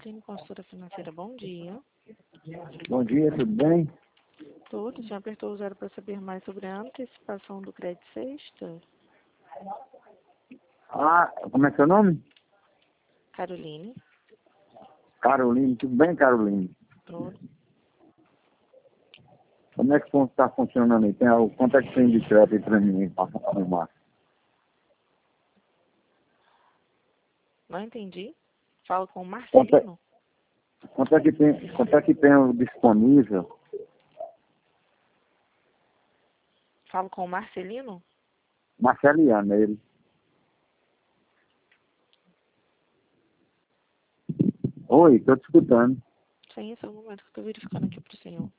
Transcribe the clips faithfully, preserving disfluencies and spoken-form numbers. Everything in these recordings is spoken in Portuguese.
Marlene, consultora financeira, bom dia. Bom dia, tudo bem? Tudo, já apertou o zero para saber mais sobre a antecipação do crédito sexta? Ah, como é seu nome? Caroline. Caroline, tudo bem, Caroline? Tudo. Como é que está funcionando aí? Tem, algo- quanto é que tem de crédito aí para mim para arrumar? Não entendi. Fala com o Quanto é, Marcelino. quanto é que tem, quanto é que tem o disponível? Falo com o Marcelino? Marceliano, ele. Oi, estou te escutando. Sim, esse é o momento que eu estou verificando aqui para o senhor.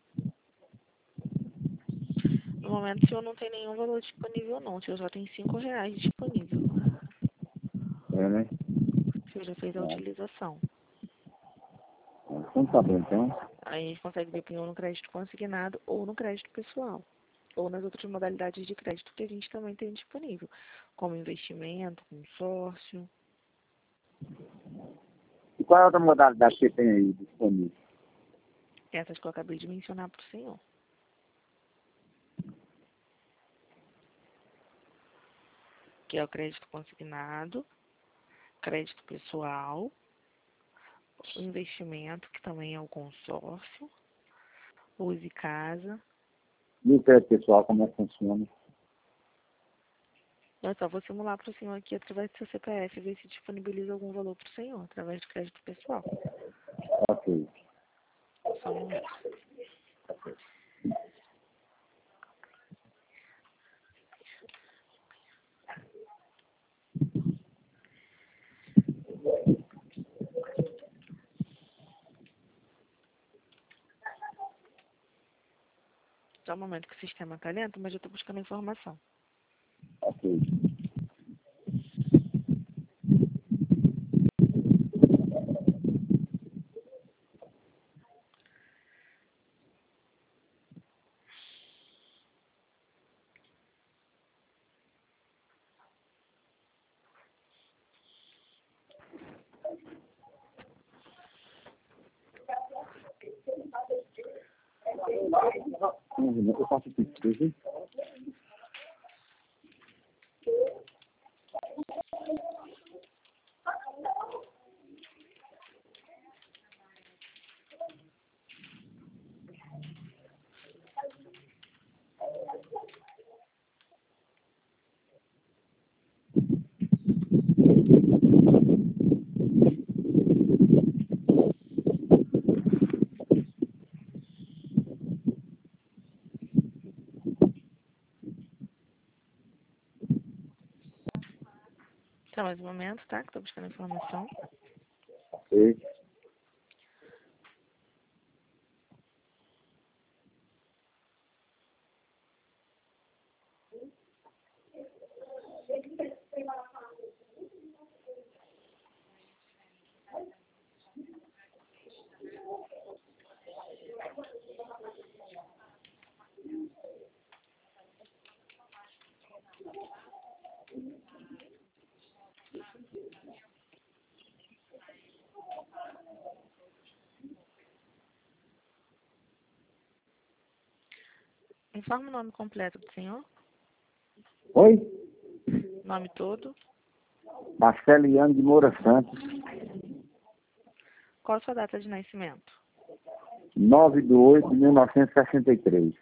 No momento, o senhor não tem nenhum valor disponível, não. O senhor só tem cinco reais disponível. É, né? O senhor já fez a utilização. Então tá bom, então. Aí a gente consegue ver ou no crédito consignado ou no crédito pessoal. Ou nas outras modalidades de crédito que a gente também tem disponível. Como investimento, consórcio. E qual é a outra modalidade que tem aí disponível? Essas que eu acabei de mencionar para o senhor. Que é o crédito consignado, crédito pessoal, o investimento, que também é o consórcio, use casa. E o crédito pessoal, como é que funciona? Eu só vou simular para o senhor aqui através do seu C P F, ver se disponibiliza algum valor para o senhor, através do crédito pessoal. Ok. Só um momento. Só um momento que o sistema está lento, mas eu estou buscando informação. Ok. Um, eu faço isso, Só mais um momento, tá? Que estou buscando informação. ok. Informe o nome completo do senhor, Oi? nome todo. Marceliano de Moura Santos, Qual a sua data de nascimento? nove de oito de mil novecentos e sessenta e três.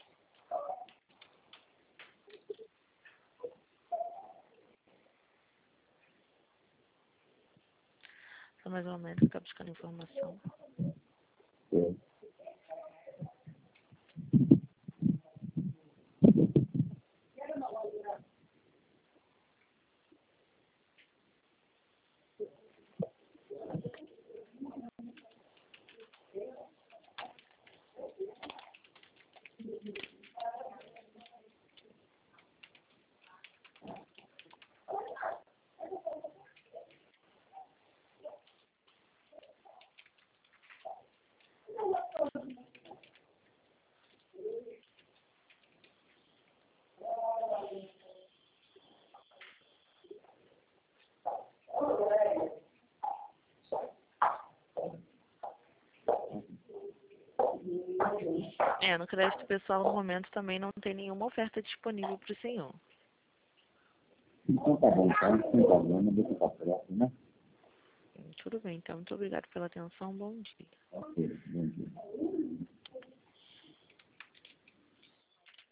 Só mais um momento que está buscando informação. É. É, no crédito pessoal, no momento, também não tem nenhuma oferta disponível para o senhor. Então tá bom, tá? Sem problema, deixa eu passar aqui, né? Tudo bem, então. Muito obrigada pela atenção. Bom dia. Ok, bom dia.